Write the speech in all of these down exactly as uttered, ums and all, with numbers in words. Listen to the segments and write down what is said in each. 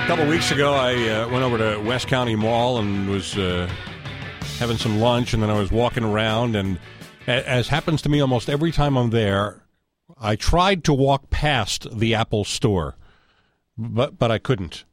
A couple weeks ago, I uh, went over to West County Mall and was uh, having some lunch, and then I was walking around, and a- as happens to me almost every time I'm there, I tried to walk past the Apple store, but but I couldn't.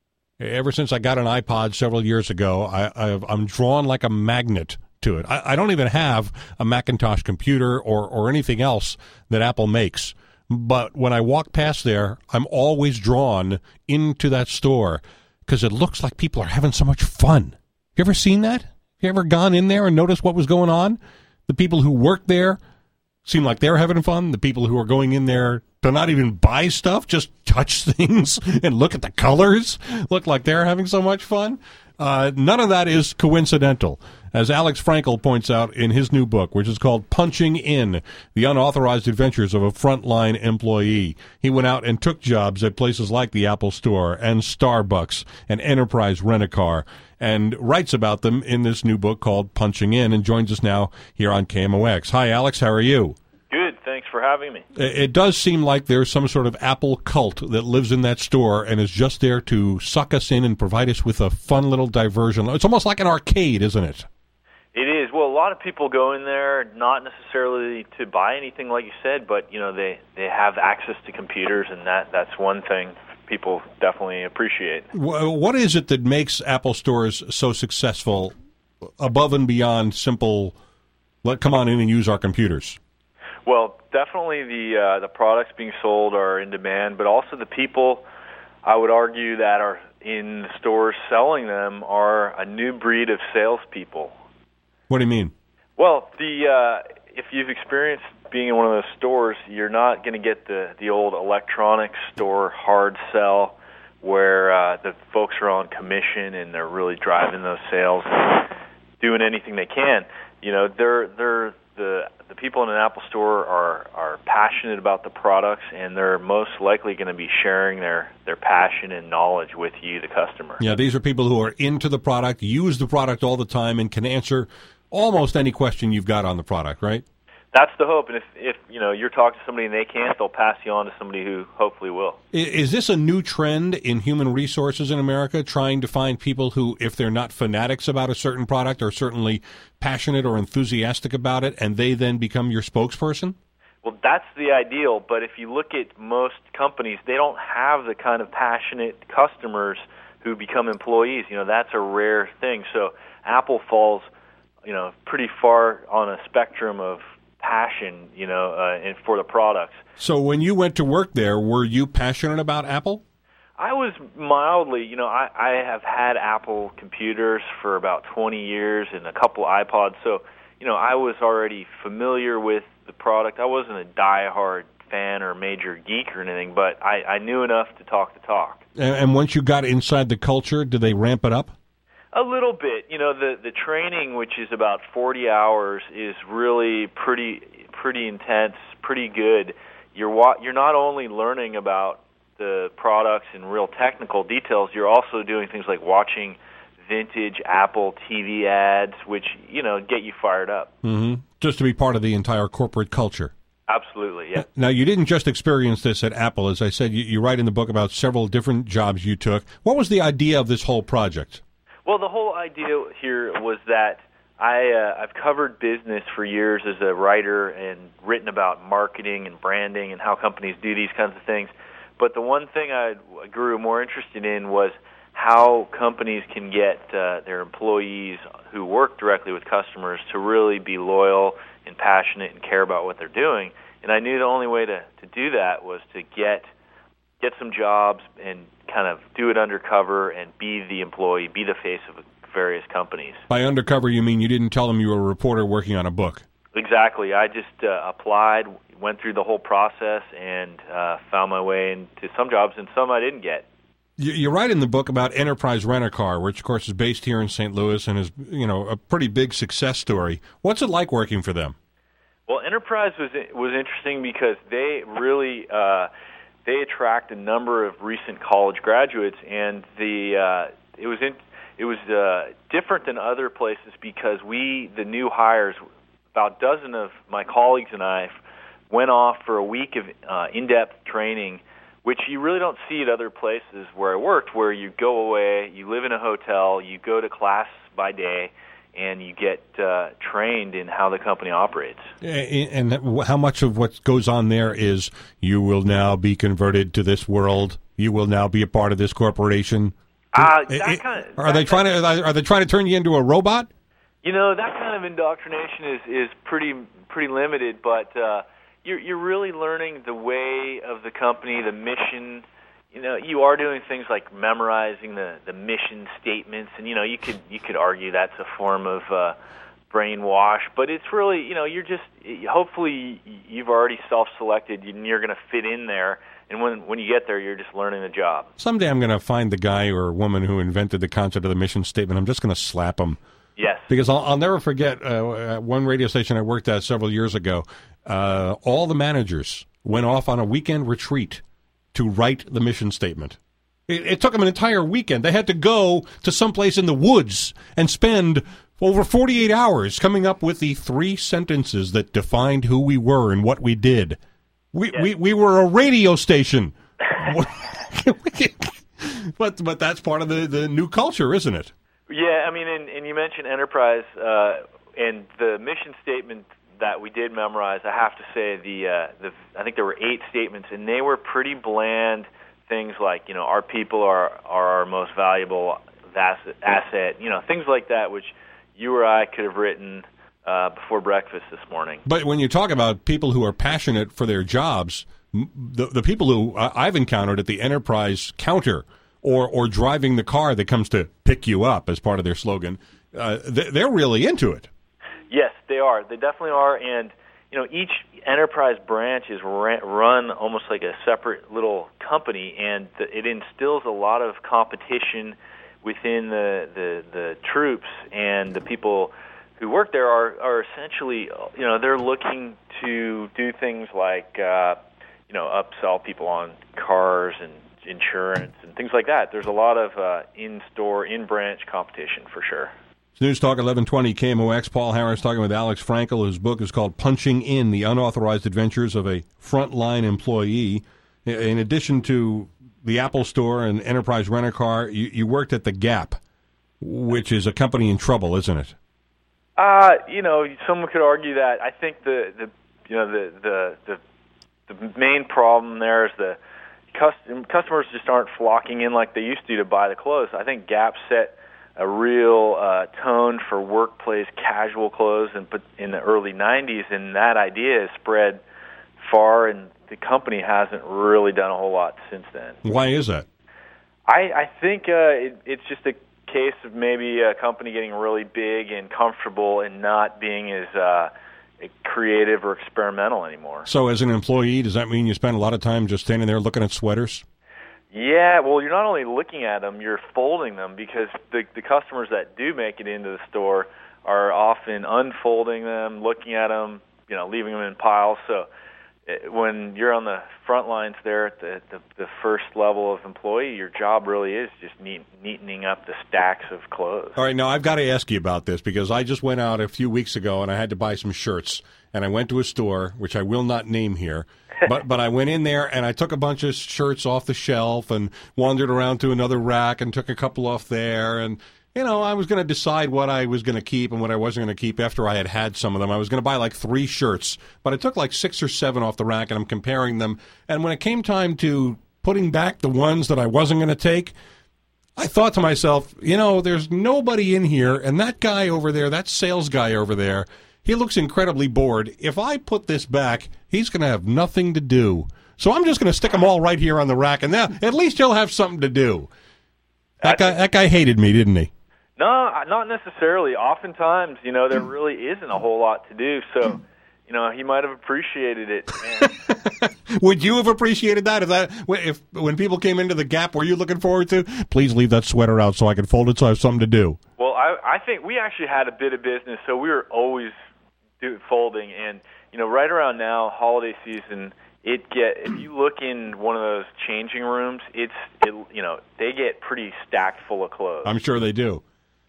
Ever since I got an iPod several years ago, I, I've, I'm drawn like a magnet to it. I, I don't even have a Macintosh computer or, or anything else that Apple makes. But when I walk past there, I'm always drawn into that store because it looks like people are having so much fun. You ever seen that? You ever gone in there and noticed what was going on? The people who work there seem like they're having fun. The people who are going in there to not even buy stuff, just touch things and look at the colors, look like they're having so much fun. Uh, none of that is coincidental. As Alex Frankel points out in his new book, which is called Punching In, The Unauthorized Adventures of a Frontline Employee. He went out and took jobs at places like the Apple Store and Starbucks and Enterprise Rent-A-Car and writes about them in this new book called Punching In and joins us now here on K M O X. Hi, Alex. How are you? Good. Thanks for having me. It does seem like there's some sort of Apple cult that lives in that store and is just there to suck us in and provide us with a fun little diversion. It's almost like an arcade, isn't it? It is. Well, a lot of people go in there not necessarily to buy anything, like you said, but you know they, they have access to computers, and that, that's one thing people definitely appreciate. What is it that makes Apple stores so successful above and beyond simple, let come on in and use our computers? Well, definitely the uh, the products being sold are in demand, but also the people, I would argue, that are in the stores selling them are a new breed of salespeople. What do you mean? Well, the uh, if you've experienced being in one of those stores, you're not going to get the, the old electronics store hard sell where uh, the folks are on commission and they're really driving those sales and doing anything they can. You know, they're they're the the people in an Apple store are are passionate about the products, and they're most likely going to be sharing their, their passion and knowledge with you, the customer. Yeah, these are people who are into the product, use the product all the time, and can answer almost any question you've got on the product, right? That's the hope, and if, if you know you're talking to somebody and they can't, they'll pass you on to somebody who hopefully will. Is this a new trend in human resources in America, trying to find people who, if they're not fanatics about a certain product, are certainly passionate or enthusiastic about it, and they then become your spokesperson? Well, that's the ideal, but if you look at most companies, they don't have the kind of passionate customers who become employees. You know, that's a rare thing. So Apple falls, you know, pretty far on a spectrum of passion, you know, uh, and for the products. So when you went to work there, were you passionate about Apple? I was mildly, you know, I, I have had Apple computers for about twenty years and a couple iPods, so, you know, I was already familiar with the product. I wasn't a diehard fan or major geek or anything, but I, I knew enough to talk the talk. And, and once you got inside the culture, did they ramp it up? A little bit. You know, the the training, which is about forty hours, is really pretty pretty intense, pretty good. You're wa- you're not only learning about the products and real technical details, you're also doing things like watching vintage Apple T V ads, which, you know, get you fired up. Mm-hmm. Just to be part of the entire corporate culture. Absolutely, yeah. Now, you didn't just experience this at Apple. As I said, you, you write in the book about several different jobs you took. What was the idea of this whole project? Well, the whole idea here was that I, uh, I've covered business for years as a writer and written about marketing and branding and how companies do these kinds of things. But the one thing I grew more interested in was how companies can get uh, their employees who work directly with customers to really be loyal and passionate and care about what they're doing. And I knew the only way to, to do that was to get get some jobs and kind of do it undercover and be the employee, be the face of various companies. By undercover, you mean you didn't tell them you were a reporter working on a book? Exactly. I just uh, applied, went through the whole process, and uh, found my way into some jobs, and some I didn't get. You, you write in the book about Enterprise Rent-A-Car, which, of course, is based here in Saint Louis and is, you know, a pretty big success story. What's it like working for them? Well, Enterprise was was interesting because they really uh, they attract a number of recent college graduates, and the uh, it was in, it was uh, different than other places because we the new hires, about a dozen of my colleagues and I, went off for a week of uh, in-depth training which you really don't see at other places where I worked, where you go away, you live in a hotel, you go to class by day, and you get uh, trained in how the company operates. And how much of what goes on there is you will now be converted to this world? You will now be a part of this corporation? Uh, that kind of, are they trying to are they trying to turn you into a robot? You know, that kind of indoctrination is, is pretty pretty limited, but uh, you're you're really learning the way of the company, the mission. You know, you are doing things like memorizing the, the mission statements, and you know, you could you could argue that's a form of uh, brainwash, but it's really, you know, you're just hopefully you've already self-selected and you're going to fit in there, and when when you get there, you're just learning the job. Someday I'm going to find the guy or woman who invented the concept of the mission statement. I'm just going to slap him. Yes, because I'll, I'll never forget uh, one radio station I worked at several years ago. Uh, all the managers went off on a weekend retreat to write the mission statement. It, it took them an entire weekend. They had to go to someplace in the woods and spend over forty-eight hours coming up with the three sentences that defined who we were and what we did. We yes. we, we were a radio station. but but that's part of the, the new culture, isn't it? Yeah, I mean, and, and you mentioned enterprise, uh, and the mission statement that we did memorize. I have to say, the uh, the I think there were eight statements, and they were pretty bland. Things like, you know, our people are are our most valuable asset, asset you know, things like that, which you or I could have written uh, before breakfast this morning. But when you talk about people who are passionate for their jobs, the the people who I've encountered at the enterprise counter, or or driving the car that comes to pick you up as part of their slogan, uh, they're really into it. Yes, they are. They definitely are, and you know, each enterprise branch is run almost like a separate little company, and it instills a lot of competition within the the, the troops, and the people who work there are are essentially, you know, they're looking to do things like uh, you know, upsell people on cars and insurance and things like that. There's a lot of uh, in-store, in-branch competition for sure. It's News Talk eleven twenty K M O X. Paul Harris talking with Alex Frankel. His book is called Punching In, The Unauthorized Adventures of a Frontline Employee. In addition to the Apple Store and Enterprise Rent-A-Car, you, you worked at The Gap, which is a company in trouble, isn't it? Uh, you know, someone could argue that. I think the, the you know, the, the, the, the main problem there is the customers just aren't flocking in like they used to to buy the clothes. I think Gap set a real uh, tone for workplace casual clothes in, in the early nineties, and that idea has spread far, and the company hasn't really done a whole lot since then. Why is that? I, I think uh, it, it's just a case of maybe a company getting really big and comfortable and not being as uh, creative or experimental anymore. So as an employee, does that mean you spend a lot of time just standing there looking at sweaters? Yeah, well, you're not only looking at them, you're folding them, because the the customers that do make it into the store are often unfolding them, looking at them, you know, leaving them in piles. So it, when you're on the front lines there at the, the, the first level of employee, your job really is just neat, neatening up the stacks of clothes. All right, now I've got to ask you about this, because I just went out a few weeks ago and I had to buy some shirts, and I went to a store, which I will not name here, but but I went in there and I took a bunch of shirts off the shelf and wandered around to another rack and took a couple off there. And, you know, I was going to decide what I was going to keep and what I wasn't going to keep after I had had some of them. I was going to buy like three shirts, but I took like six or seven off the rack, and I'm comparing them. And when it came time to putting back the ones that I wasn't going to take, I thought to myself, you know, there's nobody in here, and that guy over there, that sales guy over there, he looks incredibly bored. If I put this back, he's going to have nothing to do. So I'm just going to stick them all right here on the rack, and now at least he'll have something to do. That guy, that guy hated me, didn't he? No, not necessarily. Oftentimes, you know, there really isn't a whole lot to do. So, you know, he might have appreciated it. And would you have appreciated that? If that, if when people came into the Gap, were you looking forward to, please leave that sweater out so I can fold it so I have something to do? Well, I, I think we actually had a bit of business, so we were always do, folding. And, you know, right around now, holiday season, it get if you look in one of those changing rooms, it's it, you know, they get pretty stacked full of clothes. I'm sure they do.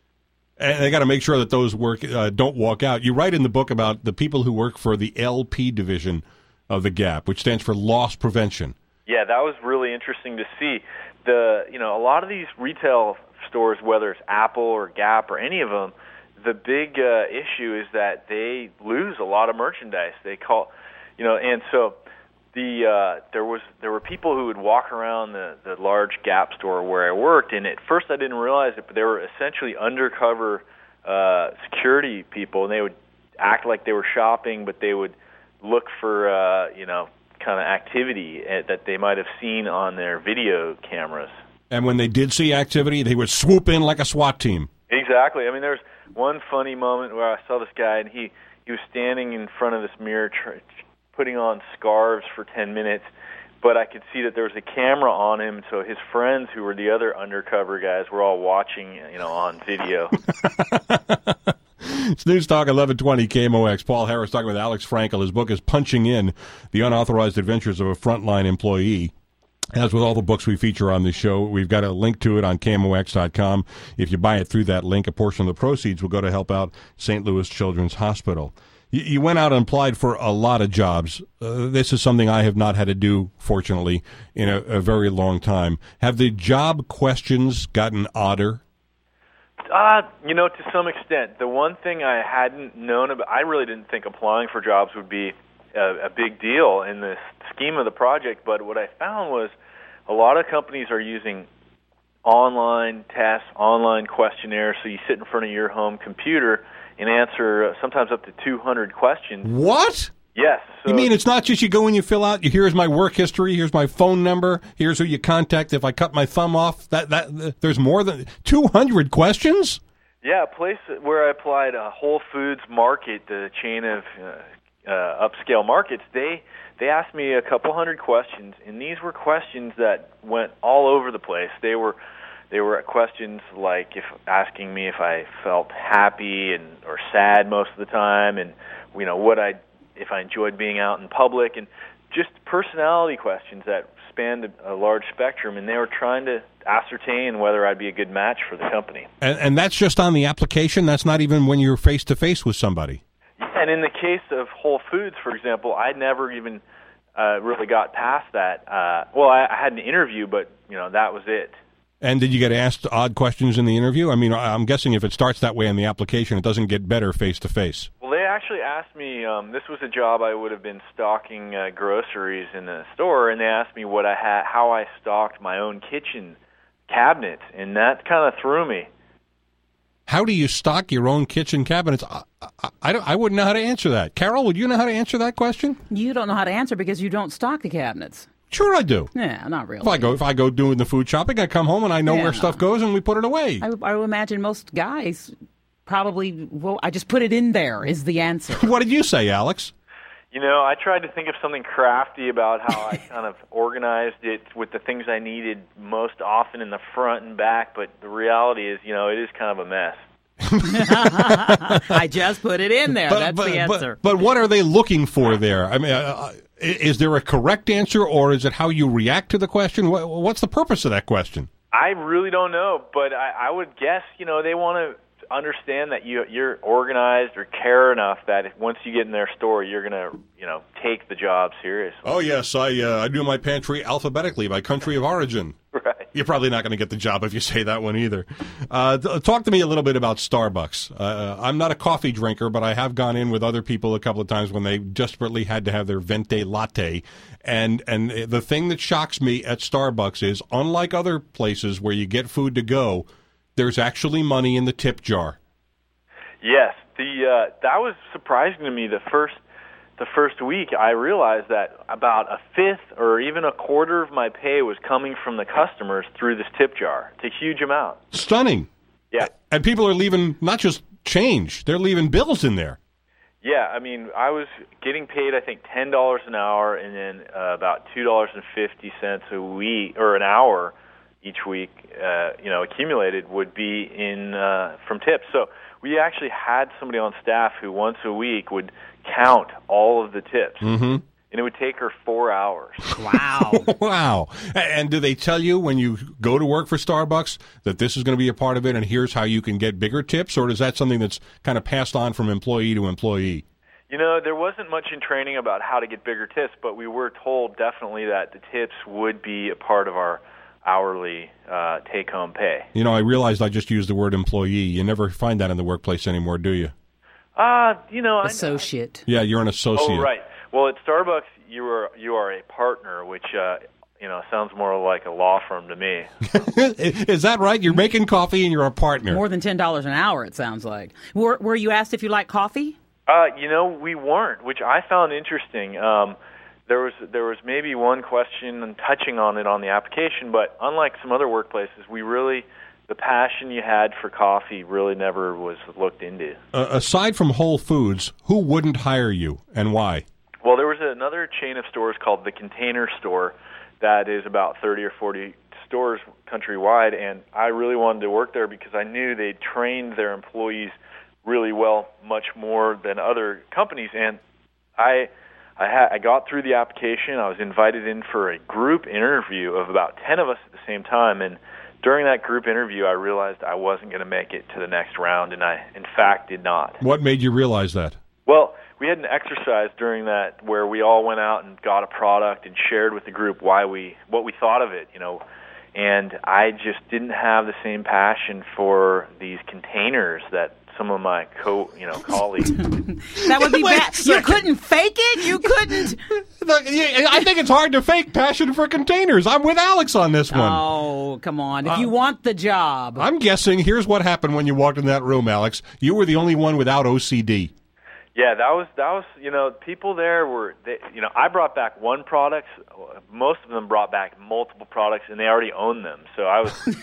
And they got to make sure that those work uh, don't walk out. You write in the book about the people who work for the L P division of the Gap, which stands for loss prevention. Yeah, that was really interesting to see. The you know a lot of these retail stores, whether it's Apple or Gap or any of them, the big uh, issue is that they lose a lot of merchandise. They call, you know, and so the uh, there was there were people who would walk around the the large Gap store where I worked, and at first I didn't realize it, but they were essentially undercover uh, security people, and they would act like they were shopping, but they would look for uh, you know. kind of activity that they might have seen on their video cameras. And when they did see activity, they would swoop in like a SWAT team. Exactly. I mean, there's one funny moment where I saw this guy, and he, he was standing in front of this mirror tr- putting on scarves for ten minutes, but I could see that there was a camera on him, so his friends, who were the other undercover guys, were all watching, you know, on video. It's News Talk eleven twenty K M O X. Paul Harris talking with Alex Frankel. His book is Punching In, The Unauthorized Adventures of a Frontline Employee. As with all the books we feature on this show, we've got a link to it on K M O X dot com. If you buy it through that link, a portion of the proceeds will go to help out Saint Louis Children's Hospital. You, you went out and applied for a lot of jobs. Uh, this is something I have not had to do, fortunately, in a, a very long time. Have the job questions gotten odder? Uh, you know, to some extent. The one thing I hadn't known about, I really didn't think applying for jobs would be a, a big deal in the scheme of the project, but what I found was a lot of companies are using online tests, online questionnaires, so you sit in front of your home computer and answer uh, sometimes up to two hundred questions. What? Yes. So you mean it's not just you go and you fill out, here's my work history, here's my phone number, here's who you contact if I cut my thumb off? That that There's more than two hundred questions? Yeah, a place where I applied, uh, Whole Foods Market, the chain of uh, uh, upscale markets, they they asked me a couple hundred questions, and these were questions that went all over the place. They were they were questions like if asking me if I felt happy and or sad most of the time, and you know what I if I enjoyed being out in public, and just personality questions that spanned a, a large spectrum, and they were trying to ascertain whether I'd be a good match for the company. And, and that's just on the application? That's not even when you're face-to-face with somebody? And in the case of Whole Foods, for example, I never even uh, really got past that. Uh, well, I, I had an interview, but you know that was it. And did you get asked odd questions in the interview? I mean, I'm guessing if it starts that way in the application, it doesn't get better face-to-face. Well, they actually asked me, um, this was a job I would have been stocking uh, groceries in a store, and they asked me what I had, how I stocked my own kitchen cabinet, and that kind of threw me. How do you stock your own kitchen cabinets? I, I, I, don't, I wouldn't know how to answer that. Carol, would you know how to answer that question? You don't know how to answer because you don't stock the cabinets. Sure I do. Yeah, not really. If I go if I go doing the food shopping, I come home and I know yeah, where no. stuff goes and we put it away. I, I would imagine most guys probably, well, I just put it in there is the answer. What did you say, Alex? You know, I tried to think of something crafty about how I kind of organized it with the things I needed most often in the front and back, but the reality is, you know, it is kind of a mess. I just put it in there. But, That's but, the answer. But, but what are they looking for there? I mean, uh, is there a correct answer, or is it how you react to the question? What, what's the purpose of that question? I really don't know, but I, I would guess, you know, they want to understand that you, you're organized or care enough that if, once you get in their store, you're going to, you know, take the job seriously. Oh, yes, I uh, I do my pantry alphabetically by country of origin. Right. You're probably not going to get the job if you say that one either. Uh, th- talk to me a little bit about Starbucks. Uh, I'm not a coffee drinker, but I have gone in with other people a couple of times when they desperately had to have their venti latte. And and the thing that shocks me at Starbucks is, unlike other places where you get food to go, there's actually money in the tip jar. Yes, the uh, that was surprising to me. The first the first week, I realized that about a fifth or even a quarter of my pay was coming from the customers through this tip jar. It's a huge amount. Stunning. Yeah. And people are leaving not just change; they're leaving bills in there. Yeah, I mean, I was getting paid, I think, ten dollars an hour, and then uh, about two dollars and fifty cents a week or an hour each week, uh, you know, accumulated would be in uh, from tips. So we actually had somebody on staff who once a week would count all of the tips, mm-hmm. and it would take her four hours. Wow. Wow. And do they tell you when you go to work for Starbucks that this is going to be a part of it and here's how you can get bigger tips, or is that something that's kind of passed on from employee to employee? You know, there wasn't much in training about how to get bigger tips, but we were told definitely that the tips would be a part of our hourly uh, take-home pay. You know, I realized I just used the word employee. You never find that in the workplace anymore, do you? Uh, you know, associate. I, yeah, you're an associate. Oh, right. Well, at Starbucks, you are you are a partner, which uh, you know sounds more like a law firm to me. Is that right? You're making coffee and you're a partner. More than ten dollars an hour, it sounds like. Were Were you asked if you like coffee? Uh, you know, we weren't, which I found interesting. Um, there was there was maybe one question and touching on it on the application, but unlike some other workplaces, we really the passion you had for coffee really never was looked into. Uh, aside from Whole Foods, who wouldn't hire you and why? Well, there was another chain of stores called the Container Store that is about thirty or forty stores countrywide, and I really wanted to work there because I knew they trained their employees really well, much more than other companies. And I I, ha- I got through the application. I was invited in for a group interview of about ten of us at the same time, and during that group interview, I realized I wasn't going to make it to the next round, and I, in fact, did not. What made you realize that? Well, we had an exercise during that where we all went out and got a product and shared with the group why we what we thought of it, you know. And I just didn't have the same passion for these containers that some of my co, you know, colleagues. That would be bad. You couldn't fake it. You couldn't. I think it's hard to fake passion for containers. I'm with Alex on this one. Oh, come on! If Uh, you want the job, I'm guessing. Here's what happened when you walked in that room, Alex. You were the only one without O C D. Yeah, that was that was you know people there were they, you know I brought back one product. Most of them brought back multiple products, and they already owned them. So I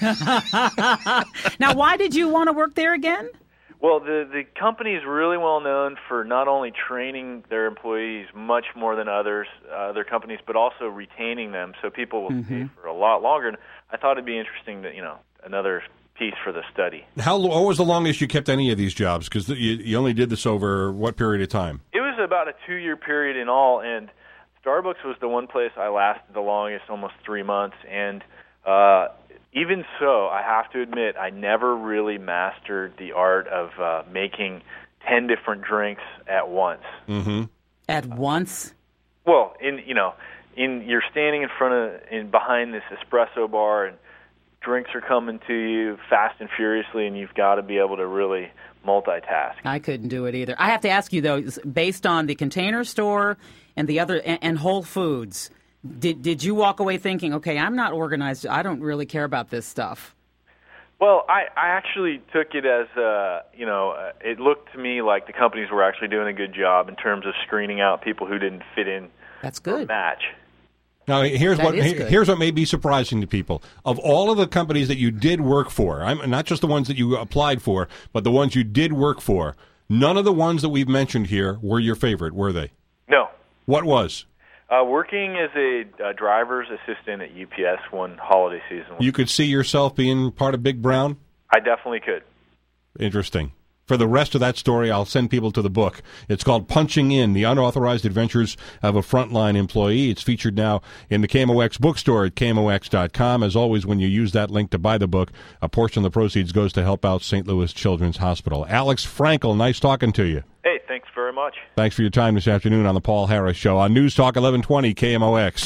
was. Now, why did you want to work there again? Well, the the company is really well known for not only training their employees much more than others, uh, other companies, but also retaining them, so people will Mm-hmm. stay for a lot longer. And I thought it'd be interesting that you know another piece for the study. How what was the longest you kept any of these jobs? Because you, you only did this over what period of time? It was about a two-year period in all, and Starbucks was the one place I lasted the longest, almost three months. And uh, even so, I have to admit, I never really mastered the art of uh, making ten different drinks at once. Mm-hmm. At once? Well, in you know, in you're standing in front of, in behind this espresso bar, and drinks are coming to you fast and furiously, and you've got to be able to really multitask. I couldn't do it either. I have to ask you, though, based on the Container Store and the other and, and Whole Foods, did did you walk away thinking, okay, I'm not organized, I don't really care about this stuff? Well, I, I actually took it as, uh, you know, uh, it looked to me like the companies were actually doing a good job in terms of screening out people who didn't fit in. That's good. For match. Now, here's That what is here- good. here's what may be surprising to people. Of all of the companies that you did work for, I'm not just the ones that you applied for, but the ones you did work for, none of the ones that we've mentioned here were your favorite, were they? No. What was? Uh, working as a uh, driver's assistant at U P S one holiday season. You could see yourself being part of Big Brown? I definitely could. Interesting. For the rest of that story, I'll send people to the book. It's called Punching In, The Unauthorized Adventures of a Frontline Employee. It's featured now in the K M O X bookstore at K M O X dot com. As always, when you use that link to buy the book, a portion of the proceeds goes to help out Saint Louis Children's Hospital. Alex Frankel, nice talking to you. Hey, thanks very much. Thanks for your time this afternoon on the Paul Harris Show on News Talk eleven twenty K M O X.